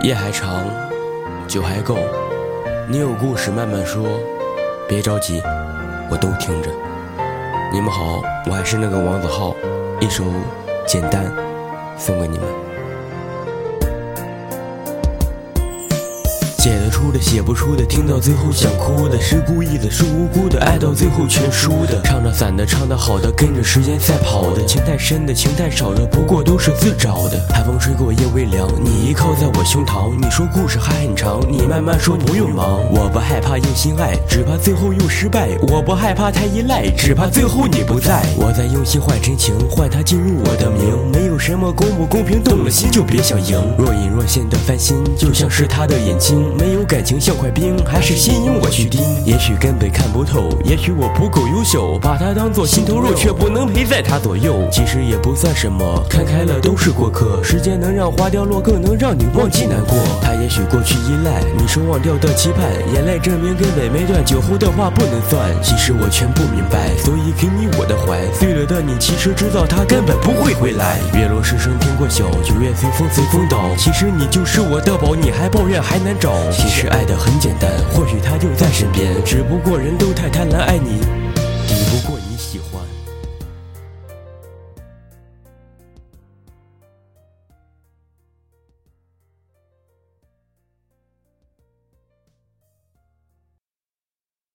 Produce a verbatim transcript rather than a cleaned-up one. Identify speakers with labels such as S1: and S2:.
S1: 夜还长，酒还够，你有故事慢慢说，别着急，我都听着。你们好，我还是那个王子浩，一首《简单》送给你们。写得出的写不出的，听到最后想哭的，是故意的是无辜的，爱到最后全输的，唱着散的唱得好的，跟着时间赛跑的，情太深的情太少的，不过都是自找的。海风吹过夜微凉，你依靠在我胸膛，你说故事还很长，你慢慢说不用忙。我不害怕用心爱，只怕最后又失败，我不害怕太依赖，只怕最后你不在。我在用心换真情，换它进入我的名，没有什么公不公平，动了心就别想赢。若隐若现的翻新，就像是他的眼睛，没有感情像块冰，还是先用我去盯。也许根本看不透，也许我不够优秀，把它当作心头肉，却不能陪在他左右。其实也不算什么，看开了都是过客，时间能让花凋落，更能让你忘记难过。他也许过去依赖，你说忘掉的期盼，眼泪证明根本没断，酒后的话不能算。其实我全不明白，所以给你我的怀，碎了的你其实知道他根本不会回来。月落时声天过晓，九月随风随风倒，其实你就是我的宝，你还抱怨还难找。其实爱得很简单，或许他就在身边，只不过人都太贪婪，爱你抵不过你喜欢。